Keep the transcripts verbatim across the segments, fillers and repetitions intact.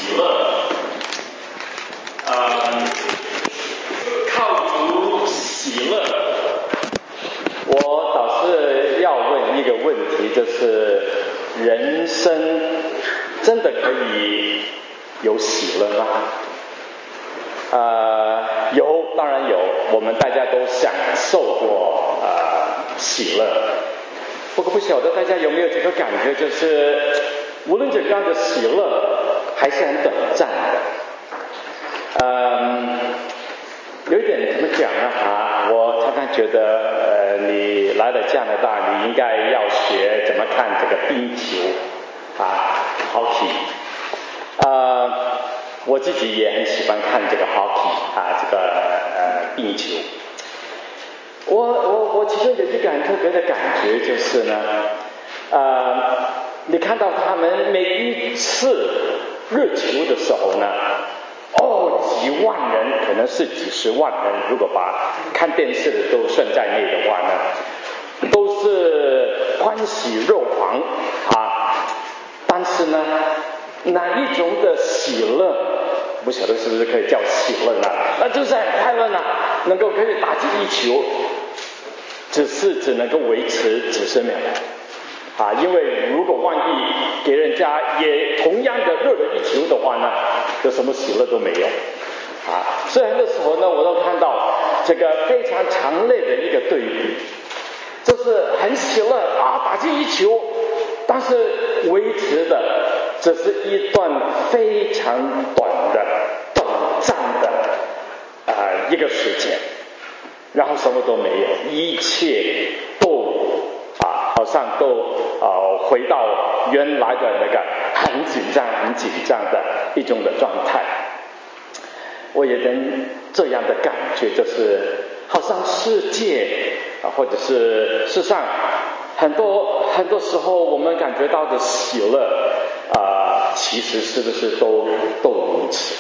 喜乐，呃，靠主喜乐。我倒是要问一个问题，就是人生真的可以有喜乐吗？呃，有，当然有，我们大家都享受过呃喜乐。不过不晓得大家有没有这个感觉，就是无论这样的喜乐还是很短暂的。嗯，有一点怎么讲呢？啊，我常常觉得，呃，你来了加拿大，你应该要学怎么看这个冰球啊 ，hockey。呃，我自己也很喜欢看这个 hockey 啊，这个呃冰球。我我我其中有一个很特别的感觉就是呢，呃，你看到他们每一次热球的时候呢，哦，几万人，可能是几十万人，如果把看电视的都算在内的话呢，都是欢喜若狂啊。但是呢，哪一种的喜乐，不晓得是不是可以叫喜乐呢？那就是很快乐呢，能够可以打进一球，只是只能够维持几十秒啊，因为如果万一给人家也同样的热了一球的话呢，就什么喜乐都没有啊。虽然那时候呢，我都看到这个非常强烈的一个对比，就是很喜乐啊，打进一球，但是维持的只是一段非常短的、短暂的啊、呃、一个时间，然后什么都没有，一切都啊好像都啊回到原来的那个很紧张、很紧张的一种的状态。我也能这样的感觉，就是好像世界啊，或者是世上很多很多时候我们感觉到的喜乐啊，其实是不是都都如此？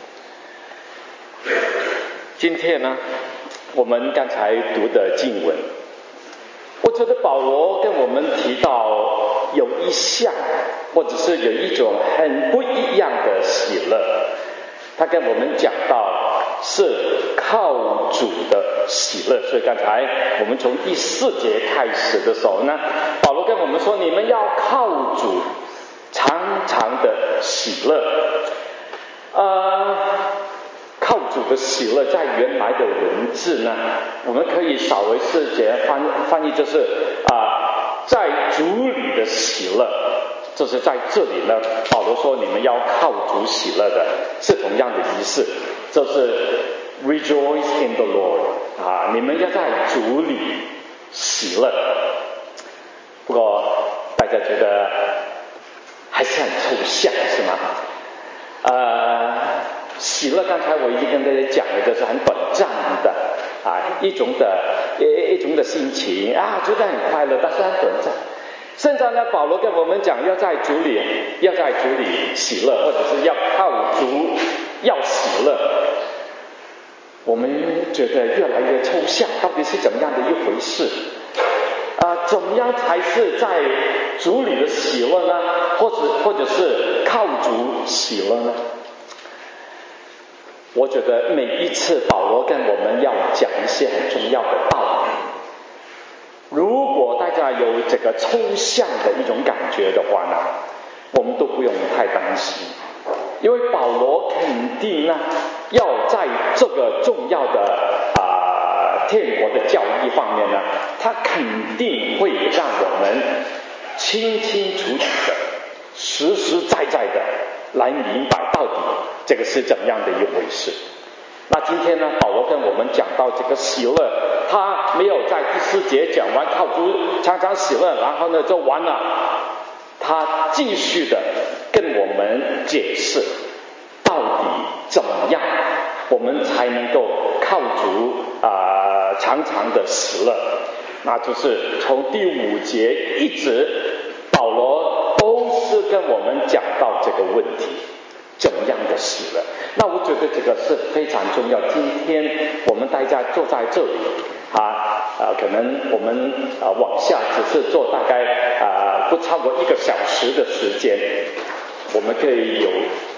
今天呢，我们刚才读的经文，我觉得保罗跟我们提到有一项，或者是有一种很不一样的喜乐。他跟我们讲到是靠主的喜乐，所以刚才我们从第四节开始的时候呢，保罗跟我们说，你们要靠主常常的喜乐。呃，靠主的喜乐在原来的文字呢，我们可以稍微试着翻翻译，就是啊、呃，在主里的喜乐。就是在这里呢，保罗说你们要靠主喜乐的，是同样的意思，就是 rejoice in the Lord 啊，你们要在主里喜乐。不过大家觉得还是很抽象，是吗？呃，喜乐刚才我已经跟大家讲了，就是很短暂的啊，一种的一一种的心情啊，觉得很快乐，但是很短暂。现在呢，保罗跟我们讲，要在主里，要在主里喜乐，或者是要靠主要喜乐。我们觉得越来越抽象，到底是怎么样的一回事？啊、呃，怎么样才是在主里的喜乐呢？或者或者是靠主喜乐呢？我觉得每一次保罗跟我们要讲一些很重要的道理。如果大家有这个抽象的一种感觉的话呢，我们都不用太担心，因为保罗肯定呢，要在这个重要的啊、呃、天国的教义方面呢，他肯定会让我们清清楚楚的、实实在在的来明白到底这个是怎么样的一回事。那今天呢，保罗跟我们讲到这个喜乐，他没有在第四节讲完靠主常常喜乐，然后呢就完了，他继续的跟我们解释到底怎么样我们才能够靠主啊、呃、常常的喜乐。那就是从第五节一直保罗都是跟我们讲到这个问题，怎么样的喜乐。那我觉得这个是非常重要。今天我们大家坐在这里啊啊，可能我们啊往下只是坐大概啊不超过一个小时的时间，我们可以有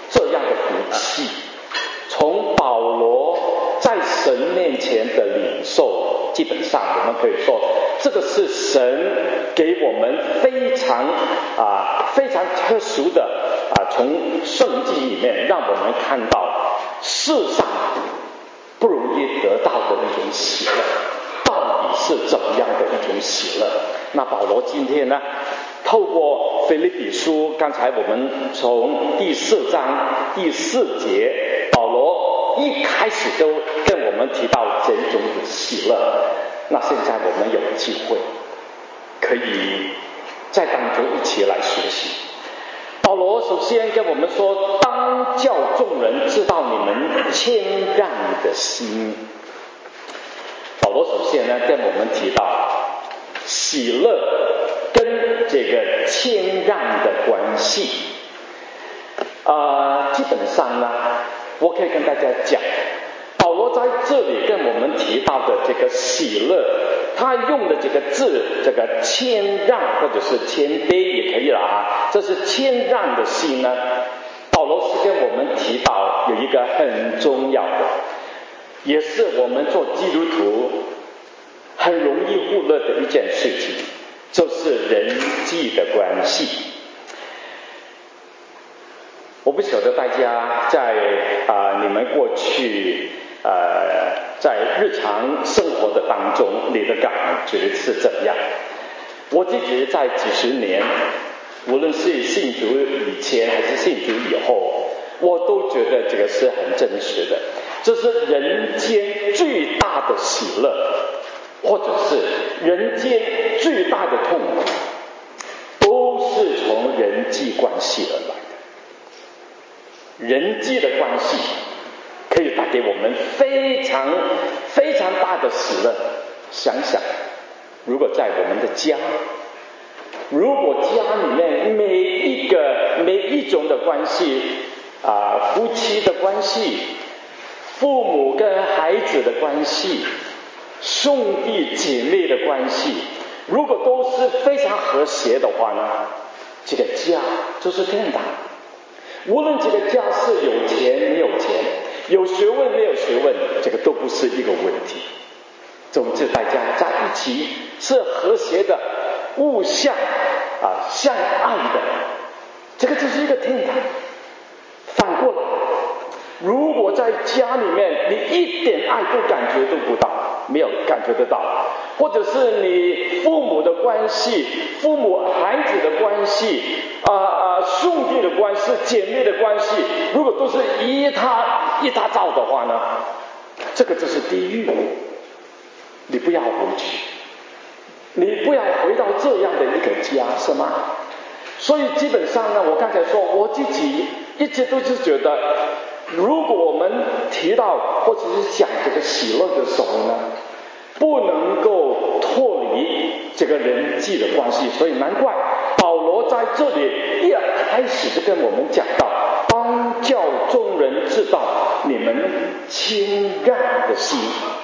这样的福气，从保罗在神面前的领受，基本上我们可以说，这个是神给我们非常啊非常特殊的啊，从圣经里面让我们看到世上不容易得到的一种喜乐，到底是怎么样的一种喜乐？那保罗今天呢，透过腓立比书，刚才我们从第四章第四节，保罗一开始都跟我们提到这种的喜乐。那现在我们有机会可以在当中一起来学习。保罗首先跟我们说，当叫众人知道你们谦让的心。保罗首先呢跟我们提到喜乐跟这个谦让的关系。呃，基本上呢，我可以跟大家讲，保罗在这里跟我们提到的这个喜乐，他用的这个字，这个谦让或者是谦卑也可以了啊，这是谦让的心呢。保罗是跟我们提到有一个很重要的，也是我们做基督徒很容易忽略的一件事情，就是人际的关系。我不晓得大家在啊、呃、你们过去呃在日常生活的当中，你的感觉是怎样？我自己在几十年，无论是信主以前还是信主以后，我都觉得这个是很真实的。这是人间最大的喜乐，或者是人间最大的痛苦，都是从人际关系而来的。人际的关系可以带给我们非常非常大的喜乐。想想，如果在我们的家，如果家里面每一个每一种的关系啊，夫妻的关系，父母跟孩子的关系，兄弟姐妹的关系，如果都是非常和谐的话呢，这个家就是天堂。无论这个家是有钱没有钱，有学问没有学问，这个都不是一个问题。总之大家在一起是和谐的，互相啊相爱的，这个就是一个天堂。反过来，如果在家里面你一点爱都感觉都不到，没有感觉得到，或者是你父母的关系，父母孩子的关系啊啊兄弟的关系，姐妹的关系，如果都是一塌一塌糟的话呢，这个就是地狱。你不要回去，你不要回到这样的一个家，是吗？所以基本上呢，我刚才说我自己一直都是觉得，如果我们提到或者是讲这个喜乐的时候呢，不能够脱离这个人际的关系。所以难怪保罗在这里一开始就跟我们讲到，当叫众人知道你们谦让的心。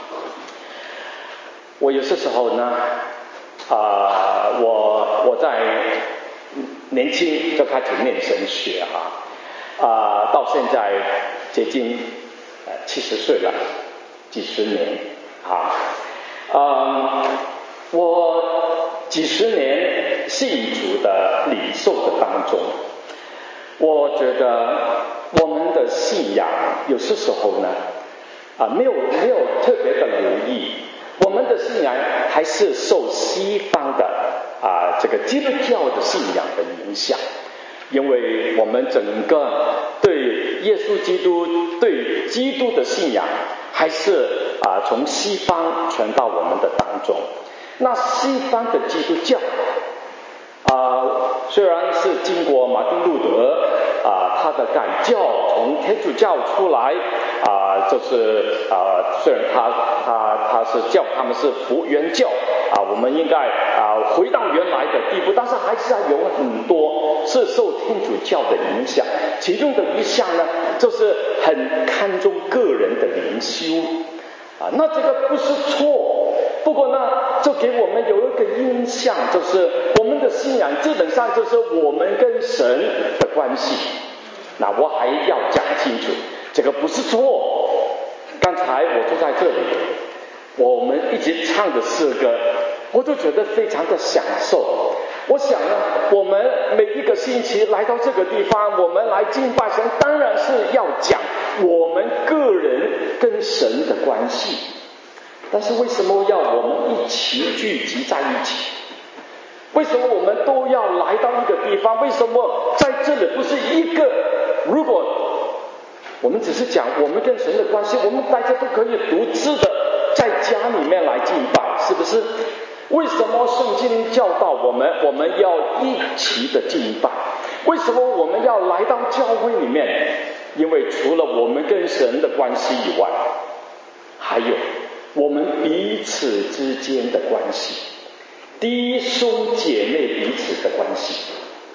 我有些时候呢啊、呃，我我在年轻就开始念神学啊啊、呃，到现在接近呃七十岁了，几十年啊，嗯，我几十年信主的领受的当中，我觉得我们的信仰有些时候呢啊没有没有特别的留意。我们的信仰还是受西方的啊这个基督教的信仰的影响，因为我们整个对耶稣基督对基督的信仰还是啊从西方传到我们的当中。那西方的基督教啊虽然是经过马丁路德啊他的改教，从天主教出来啊，就是啊虽然他他他是叫他们是福原教啊，我们应该啊回到原来的地步，但是还是有很多是受天主教的影响。其中的一项呢，就是很看重个人的灵修啊，那这个不是错，不过呢就给我们有一个印象，就是我们的信仰基本上就是我们跟神的关系， 那我还要讲清楚，这个不是错。刚才我坐在这里，我们一直唱的诗歌，我都觉得非常的享受。我想呢，我们每一个星期来到这个地方，我们来敬拜神，当然是要讲我们个人跟神的关系。但是为什么要我们一起聚集在一起？为什么我们都要来到一个地方？为什么在这里不是一个？如果我们只是讲我们跟神的关系，我们大家都可以独自的在家里面来敬拜，是不是？为什么圣经教导我们我们要一起的敬拜？为什么我们要来到教会里面？因为除了我们跟神的关系以外，还有我们彼此之间的关系，弟兄姐妹彼此的关系。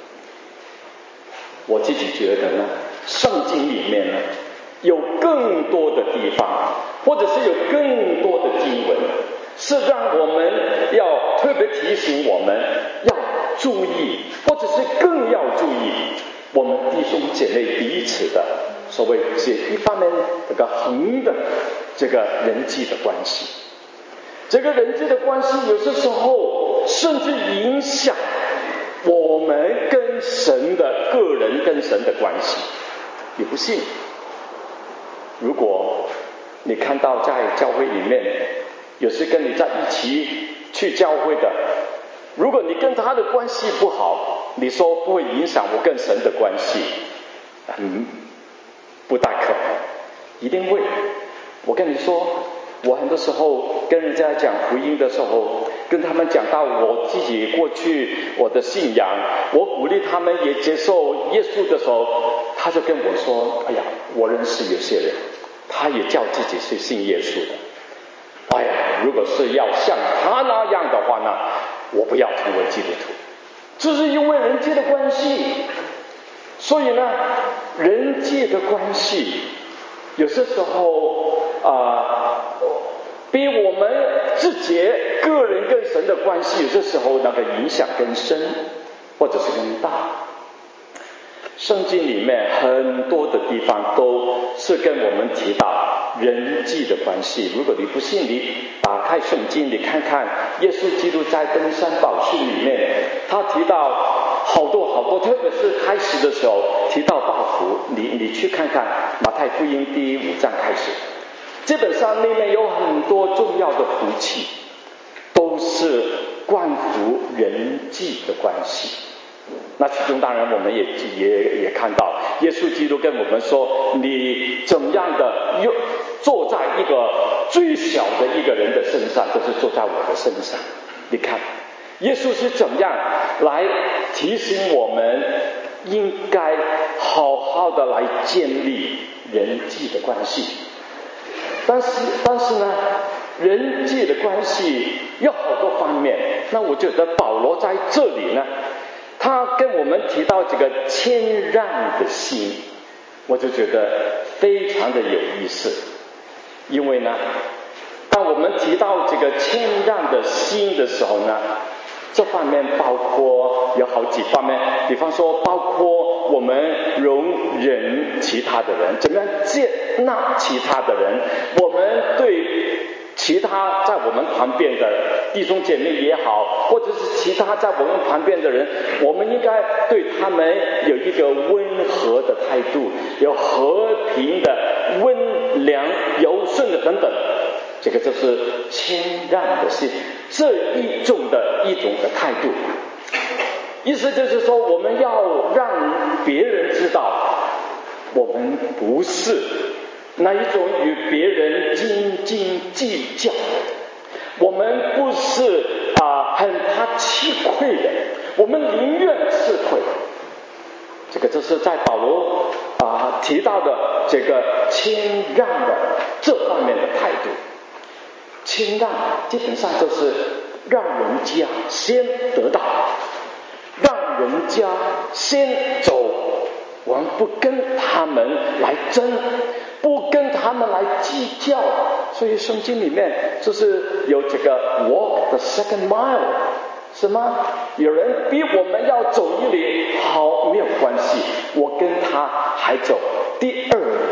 我自己觉得呢，圣经里面呢有更多的地方，或者是有更多的经文，是让我们要特别提醒我们要注意，或者是更要注意我们弟兄姐妹彼此的所谓是一方面这个横的这个人际的关系。这个人际的关系有些时候甚至影响我们跟神的个人跟神的关系。你不信，如果你看到在教会里面有时跟你在一起去教会的，如果你跟他的关系不好，你说不会影响我跟神的关系？嗯，不大可能，一定会。我跟你说，我很多时候跟人家讲福音的时候，跟他们讲到我自己过去我的信仰，我鼓励他们也接受耶稣的时候，他就跟我说，哎呀，我认识有些人他也叫自己是信耶稣的，哎呀，如果是要像他那样的话呢，我不要成为基督徒。这是因为人际的关系。所以呢，人际的关系有些时候啊、呃，比我们自己个人跟神的关系有些时候那个影响更深，或者是更大。圣经里面很多的地方都是跟我们提到人际的关系。如果你不信，你打开圣经，你看看耶稣基督在登山宝训里面，他提到好多好多，特别是开始的时候提到报福，你你去看看马太福音第五章开始，基本上里面有很多重要的福气，都是关乎人际的关系。那其中当然我们也也也看到耶稣基督跟我们说，你怎么样的坐在一个最小的一个人的身上，就是坐在我的身上。你看耶稣是怎么样来提醒我们应该好好的来建立人际的关系。但是但是呢，人际的关系有好多方面，那我觉得保罗在这里呢，他跟我们提到这个谦让的心，我就觉得非常的有意思。因为呢，当我们提到这个谦让的心的时候呢，这方面包括有好几方面，比方说包括我们容忍其他的人，怎么样接纳其他的人，我们对其他在我们旁边的弟兄姐妹也好，或者是其他在我们旁边的人，我们应该对他们有一个温和的态度，有和平的温良柔顺的等等，这个就是谦让的心，这一种的一种的态度。意思就是说，我们要让别人知道我们不是那一种与别人斤斤计较的，我们不是啊、呃、很怕吃亏的，我们宁愿吃亏。这个就是在保罗啊、呃、提到的这个谦让的这方面的态度。谦让基本上就是让人家先得到，让人家先走，我们不跟他们来争，不跟他们来计较。所以圣经里面就是有这个 walk the second mile， 什么有人比我们要走一里好没有关系，我跟他还走第二步。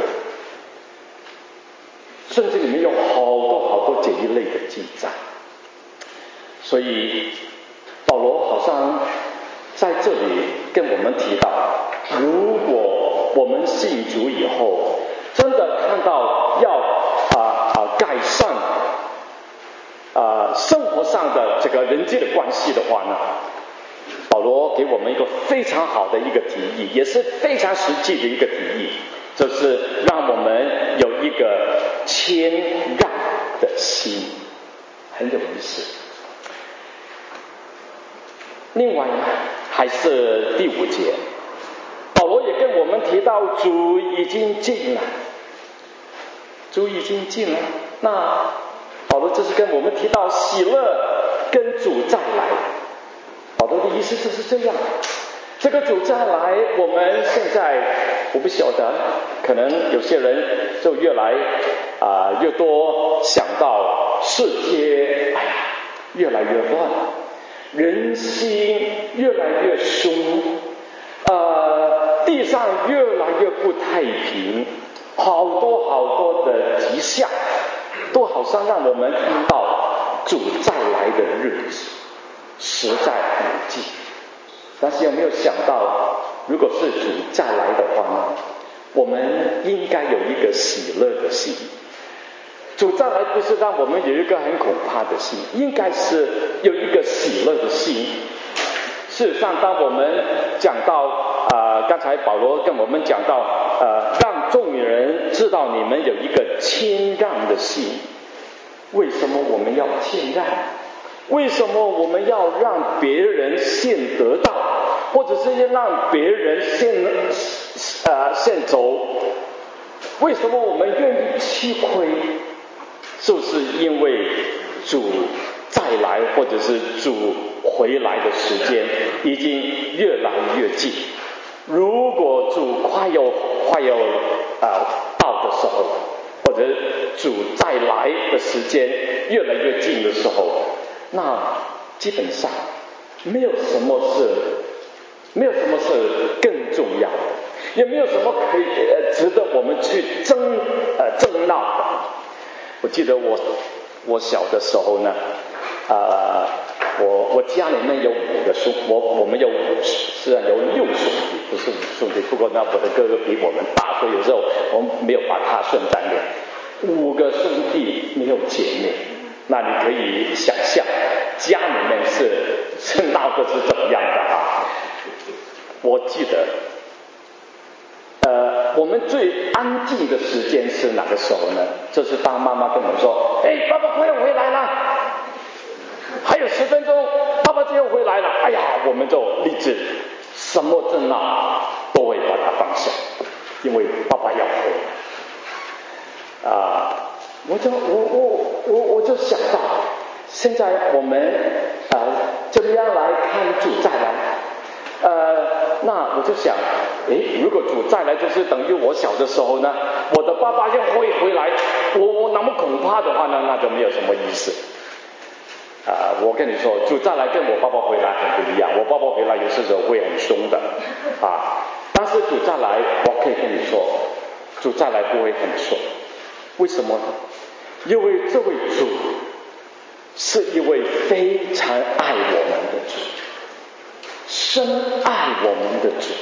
圣经里面有好多好多这一类的记载，所以保罗好像在这里跟我们提到，如果我们信主以后真的看到要啊啊改善啊生活上的这个人际的关系的话呢，保罗给我们一个非常好的一个提议，也是非常实际的一个提议，就是让我们有一个谦让的心，很有意思。另外呢，还是第五节，保罗也跟我们提到主已经近了，主已经近了。那保罗就是跟我们提到喜乐跟主再来。保罗的意思就是这样，这个主再来，我们现在我不晓得，可能有些人就越来啊、呃、越多想到世界，哎呀，越来越乱，人心越来越凶，呃，地上越来越不太平，好多好多的迹象，都好像让我们看到主再来的日子实在很近。但是有没有想到，如果是主再来的话呢，我们应该有一个喜乐的心。主再来不是让我们有一个很恐怕的心，应该是有一个喜乐的心。事实上，当我们讲到呃，刚才保罗跟我们讲到呃，让众人知道你们有一个谦让的心。为什么我们要谦让？为什么我们要让别人先得到，或者是要让别人先呃先走？为什么我们愿意吃亏？就是因为主再来，或者是主回来的时间已经越来越近。如果主快要快要呃到的时候，或者主再来的时间越来越近的时候，那基本上没有什么是没有什么是更重要的，也没有什么可以呃值得我们去争呃争闹的。我记得我我小的时候呢，呃，我我家里面有五个兄，我我们有五，虽然有六兄弟，不是五兄弟，不过那我的哥哥比我们大，所以有时候我们没有把他算在内。五个兄弟没有姐妹，那你可以想象家里面是是闹的是怎么样的啊？我记得。呃，我们最安静的时间是哪个时候呢？就是当妈妈跟我们说：“哎，爸爸快要回来了，还有十分钟，爸爸就要回来了。”哎呀，我们就立志，什么争闹都会把它放下，因为爸爸要回来。啊、呃，我就我我我我就想到，现在我们呃怎么样来看主再来？呃，那我就想，诶，如果主再来，就是等于我小的时候呢，我的爸爸要会回来，我我那么恐怕的话呢，那就没有什么意思。啊、呃，我跟你说，主再来跟我爸爸回来很不一样，我爸爸回来有些时候会很凶的，啊，但是主再来，我可以跟你说，主再来不会很凶，为什么呢？因为这位主是一位非常爱我们的主。深爱我们的主。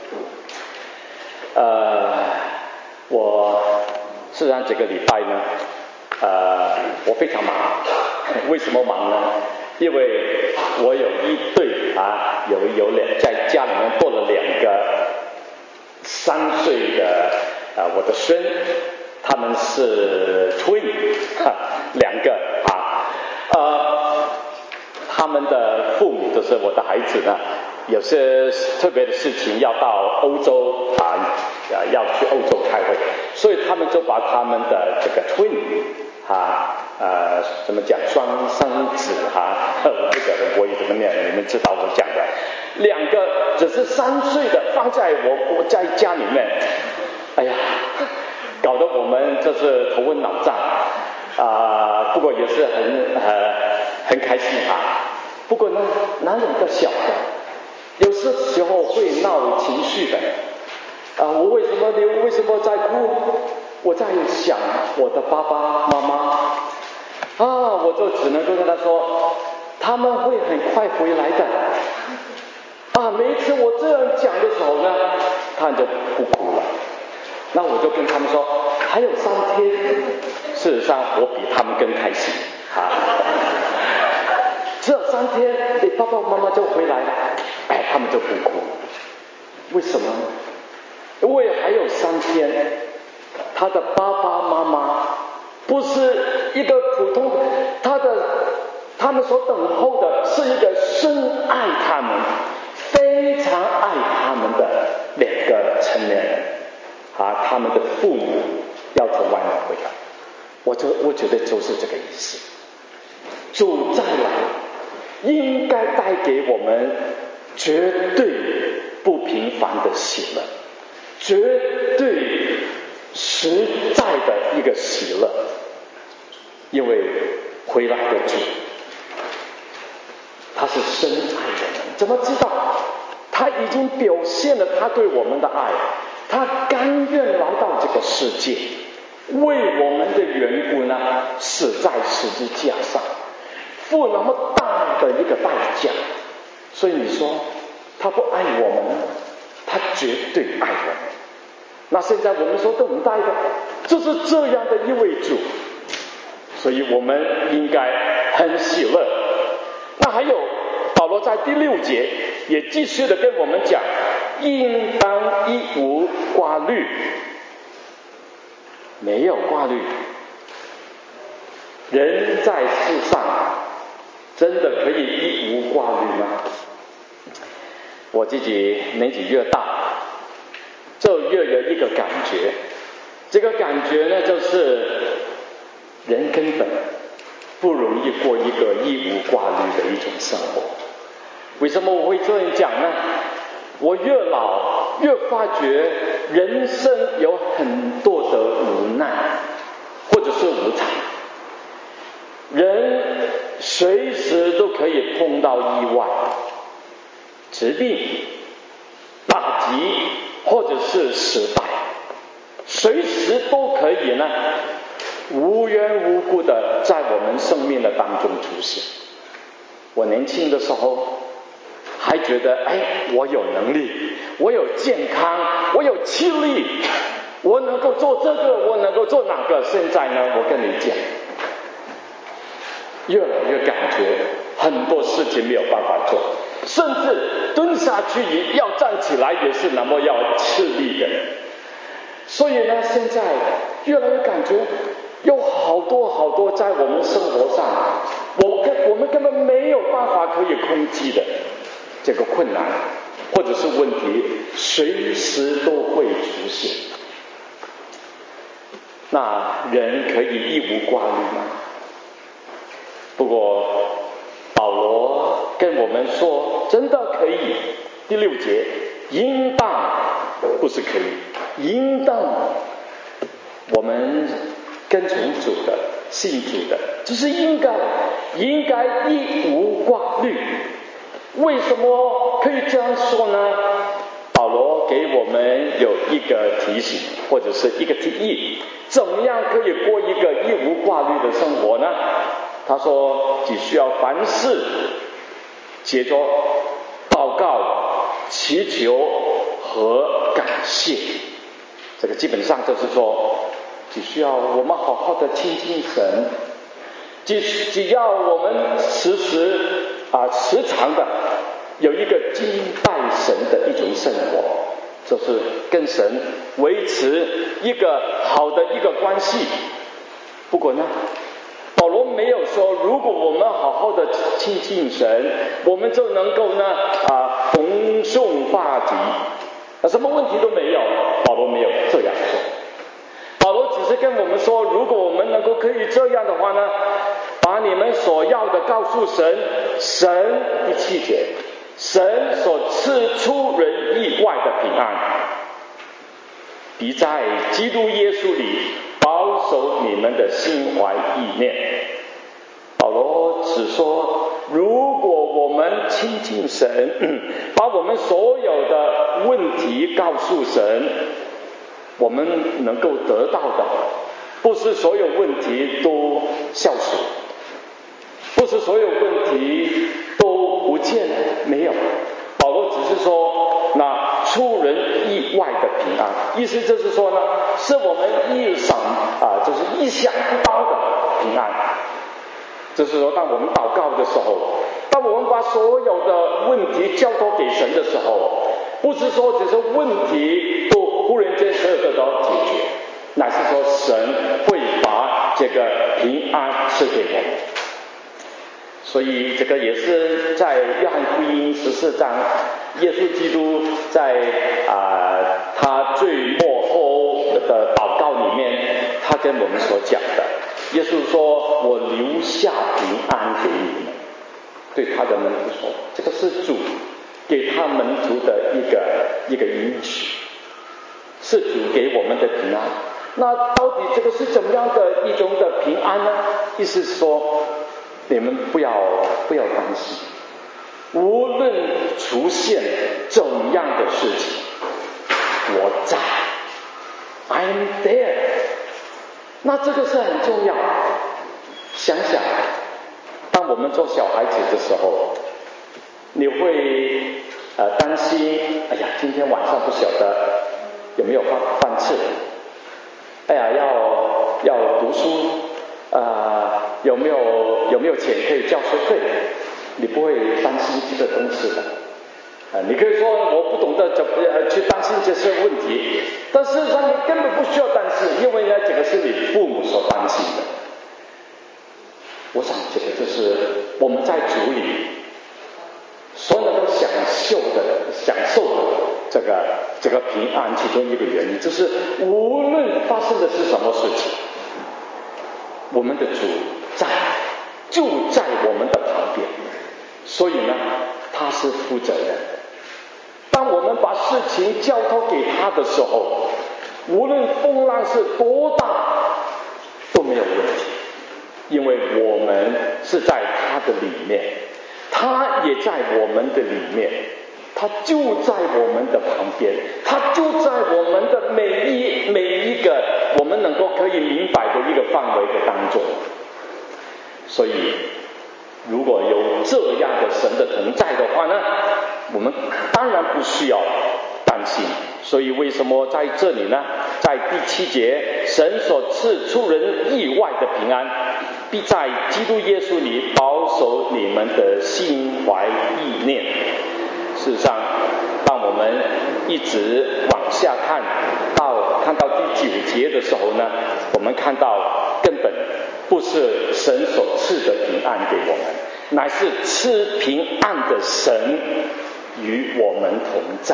呃，我虽然这个礼拜呢，呃，我非常忙。为什么忙呢？因为我有一对啊，有有两在家里面多了两个三岁的啊、呃，我的孙，他们是 twin， 两个啊，呃。他们的父母就是我的孩子呢，有些特别的事情要到欧洲啊，要去欧洲开会，所以他们就把他们的这个 twin 啊，呃，怎么讲双生子啊，我不晓得国语怎么念，你们知道我讲的，两个只是三岁的放在我我在家里面，哎呀，搞得我们就是头昏脑胀啊，不过也是很呃很开心啊。不过呢，哪两个小的，有些时候会闹情绪的， 啊，我为什么流？为什么在哭？我在想我的爸爸妈妈啊，我就只能够跟他说，他们会很快回来的。啊，每一次我这样讲的时候呢，他们就不哭了。那我就跟他们说，还有三天。事实上，我比他们更开心啊！这三天，你爸爸妈妈就回来了，哎，他们就不哭。为什么？因为还有三天，他的爸爸妈妈不是一个普通，他的他们所等候的是一个深爱他们、非常爱他们的两个成年人啊，他们的父母要从外面回来。我就我觉得就是这个意思。主再来，应该带给我们绝对不平凡的喜乐，绝对实在的一个喜乐，因为回来的主，他是深爱我们。怎么知道？他已经表现了他对我们的爱，他甘愿来到这个世界。为我们的缘故呢，死在十字架上，付那么大的一个代价。所以你说他不爱我们，他绝对爱我们。那现在我们所等待的就是这样的一位主，所以我们应该很喜乐。那还有保罗在第六节也继续的跟我们讲，应当一无挂虑。没有挂虑，人在世上真的可以一无挂虑吗？我自己年纪越大，就越有一个感觉，这个感觉呢，就是人根本不容易过一个一无挂虑的一种生活。为什么我会这样讲呢？我越老越发觉人生有很多的无奈或者是无常，人随时都可以碰到意外、疾病、打击或者是失败，随时都可以呢无缘无故的在我们生命的当中出现。我年轻的时候还觉得，哎，我有能力，我有健康，我有气力，我能够做这个，我能够做那个。现在呢，我跟你讲，越来越感觉很多事情没有办法做，甚至蹲下去也要站起来也是那么要吃力的。所以呢，现在越来越感觉有好多好多在我们生活上，我跟我们根本没有办法可以控制的这个困难或者是问题，随时都会出现。那人可以一无挂虑吗？不过保罗跟我们说，真的可以。第六节，应当不是可以，应当我们跟从主的、信主的，就是应该应该一无挂虑。为什么可以这样说呢？保罗给我们有一个提醒或者是一个提议，怎么样可以过一个一无挂虑的生活呢？他说只需要凡事借着祷告、祈求和感谢。这个基本上就是说，只需要我们好好的亲近神，只只要我们时时啊时常的有一个敬拜神的一种生活，就是跟神维持一个好的一个关系。不过呢，保罗没有说如果我们好好的亲近神，我们就能够呢啊逢凶化吉，啊什么问题都没有。保罗没有这样说，保罗只是跟我们说，如果我们能够可以这样的话呢，把你们所要的告诉神，神第七节，神所赐出人意外的平安，必在基督耶稣里保守你们的心怀意念。保罗只说如果我们亲近神，把我们所有的问题告诉神，我们能够得到的不是所有问题都消除，不是所有问题都不见，没有。保罗只是说那出人意外的平安，意思就是说呢，是我们意想啊，就是意想不到的平安。就是说，当我们祷告的时候，当我们把所有的问题交托给神的时候，不是说只是问题都忽然间所有得到解决，乃是说神会把这个平安赐给我们。所以这个也是在约翰福音十四章，耶稣基督在啊、呃、他最末后的祷告里面，他跟我们所讲的，耶稣说：“我留下平安给你们。”对他的门徒说，这个是主给他门徒的一个一个应许，是主给我们的平安。那到底这个是怎么样的一种的平安呢？意思是说，你们不要不要担心，无论出现怎样的事情，我在 I'm there。 那这个是很重要。想想当我们做小孩子的时候，你会呃担心，哎呀，今天晚上不晓得有没有饭饭吃，哎呀，要要读书啊、呃，有没有有没有钱可以交学费？你不会担心这个东西的。啊、呃，你可以说我不懂得怎么呃去担心这些问题，但事实上你根本不需要担心，因为呢，这个是你父母所担心的。我想这个就是我们在主里所能够享受的、享受的这个这个平安其中一个原因，就是无论发生的是什么事情，我们的主在就在我们的旁边，所以呢，他是负责任的。当我们把事情交托给他的时候，无论风浪是多大都没有问题，因为我们是在他的里面，他也在我们的里面，他就在我们的旁边，他就在我们的每一每一个我们能够可以明白的一个范围的当中。所以如果有这样的神的同在的话呢，我们当然不需要担心。所以为什么在这里呢，在第七节，神所赐出人意外的平安，必在基督耶稣里保守你们的心怀意念。事实上，当我们一直往下看到看到第九节的时候呢，我们看到根本不是神所赐的平安给我们，乃是赐平安的神与我们同在。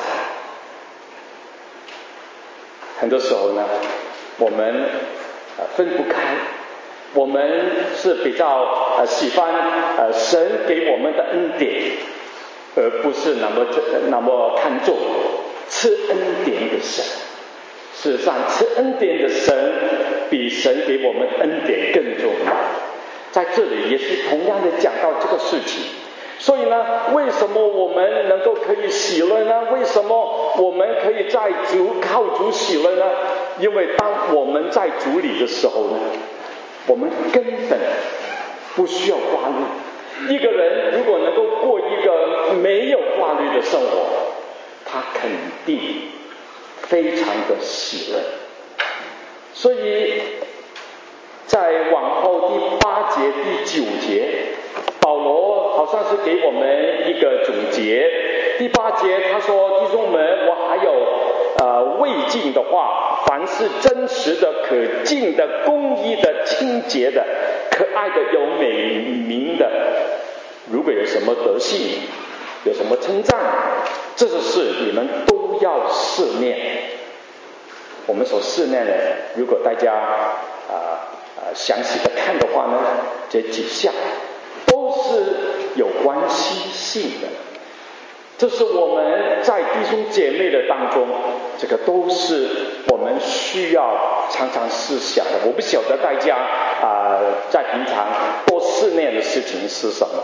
很多时候呢，我们呃分不开，我们是比较呃喜欢呃神给我们的恩典，而不是那么那么看重赐恩典的神。事实上，赐恩典的神比神给我们恩典更重要。在这里也是同样的讲到这个事情。所以呢，为什么我们能够可以喜乐呢？为什么我们可以在主靠主喜乐呢？因为当我们在主里的时候呢，我们根本不需要挂虑。一个人如果能够过一个没有挂虑的生活，他肯定非常的喜乐。所以在往后第八节、第九节，保罗好像是给我们一个总结。第八节他说：“弟兄们，我还有呃未尽的话，凡是真实的、可敬的、公义的、清洁的、可爱的、有美名的，如果有什么德性，有什么称赞，这些事你们都要思念。”我们所思念的，如果大家啊啊详细的看的话呢，这几项都是有关系性的。这是我们在弟兄姐妹的当中，这个都是我们需要常常思想的。我不晓得大家啊、呃、在平常多思念的事情是什么。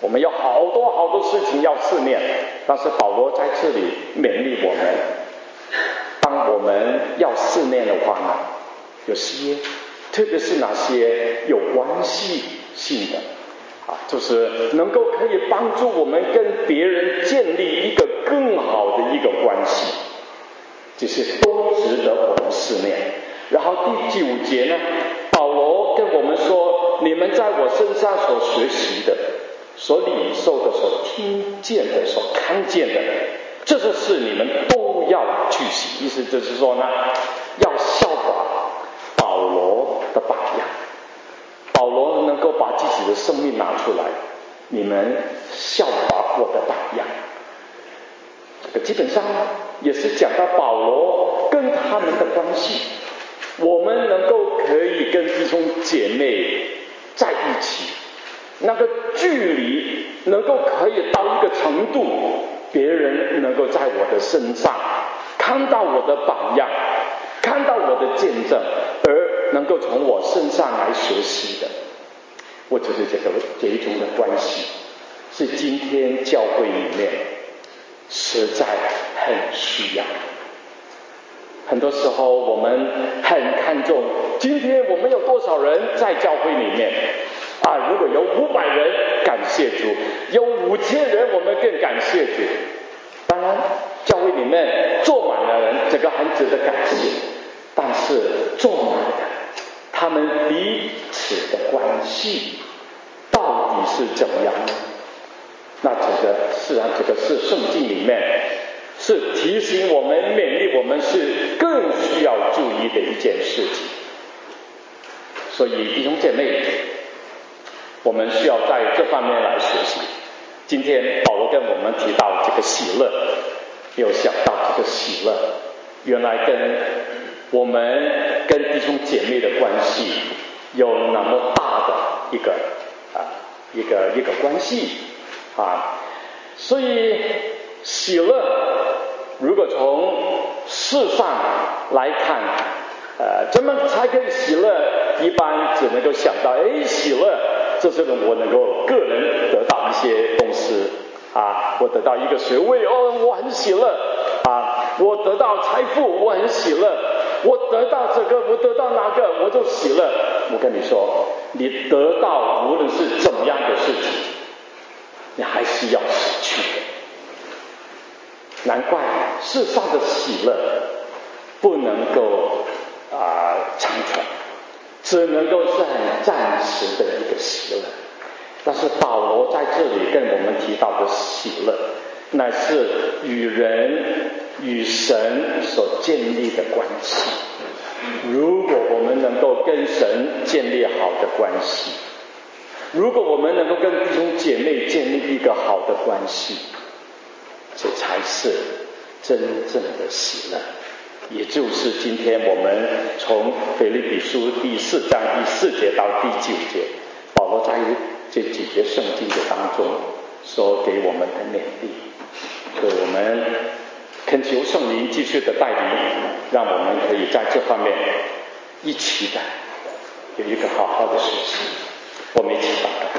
我们有好多好多事情要思念，但是保罗在这里勉励我们，当我们要思念的话呢，有些特别是那些有关系性的啊，就是能够可以帮助我们跟别人建立一个更好的一个关系，这些都值得我们思念。然后第九节呢，保罗跟我们说，你们在我身上所学习的、所领受的、所听见的、所看见的，这些事你们都要去行。意思就是说呢，要效法保罗的榜样。保罗能够把自己的生命拿出来，你们效法我的榜样。这个基本上也是讲到保罗跟他们的关系，我们能够可以跟弟兄姐妹在一起，那个距离能够可以到一个程度，别人能够在我的身上看到我的榜样，看到我的见证，而能够从我身上来学习的。我觉得这个这一种的关系是今天教会里面实在很需要。很多时候我们很看重今天我们有多少人在教会里面啊，如果有五百人，感谢主；有五千人，我们更感谢主。当然教会里面坐满了人，这个很值得感谢，但是坐满的他们彼此的关系到底是怎么样呢？那这个是啊，这个是圣经里面是提醒我们、勉励我们，是更需要注意的一件事情。所以弟兄姐妹，我们需要在这方面来学习。今天保罗跟我们提到这个喜乐，有想到这个喜乐原来跟我们跟弟兄姐妹的关系有那么大的一个啊一个一个关系啊，所以喜乐如果从世上来看，呃，怎么才可以喜乐？一般只能够想到，哎，喜乐，这是我能够个人得到一些东西啊，我得到一个学位，哦，我很喜乐啊，我得到财富，我很喜乐，我得到这个，我得到那个，我就喜乐。我跟你说，你得到无论是怎么样的事情，你还是要失去的。难怪世上的喜乐不能够啊、呃、长存，只能够是很暂时的一个喜乐。但是保罗在这里跟我们提到的喜乐，乃是与人与神所建立的关系。如果我们能够跟神建立好的关系，如果我们能够跟弟兄姐妹建立一个好的关系，这才是真正的喜乐。也就是今天我们从腓立比书第四章第四节到第九节，保罗在这几节圣经的当中所给我们的勉励。所以我们恳求圣灵继续的带领，让我们可以在这方面一起的有一个好好的学习。我们一起祷告。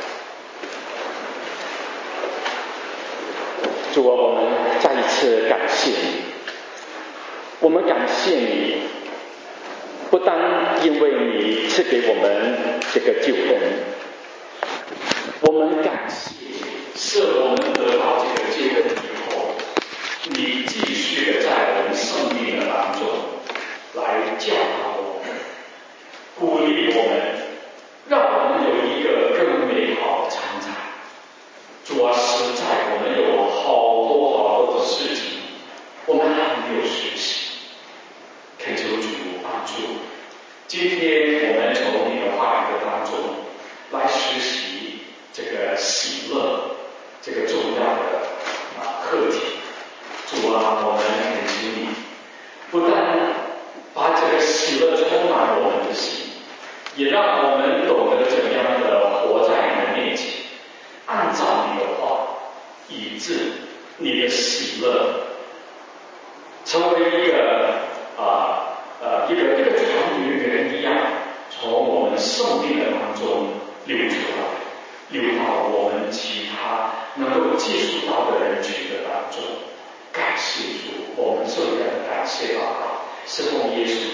主啊，我们再一次感谢你，我们感谢你，不单因为你赐给我们这个救恩，我们感谢是我们得到这个救恩以后，你继续的在我们生命的当中来教导我们，鼓励我们，让我们有一个更美好的成长。主啊，实在我们有好多好多的事情，我们还没有学习，恳求主帮助。今天我们从你的话语的当中来学习这个喜乐这个重要的啊课题。主啊，我们恳求你，不但把这个喜乐充满我们的心，也让我们懂得怎样的活在你的面前，按照你的话，以致你的喜乐成为一个啊呃一个一个长源源一样，从我们生命的当中流出来，流到我们其他能够接触到的人群的当中。感谢主，我们做一个感谢祷告，是奉耶稣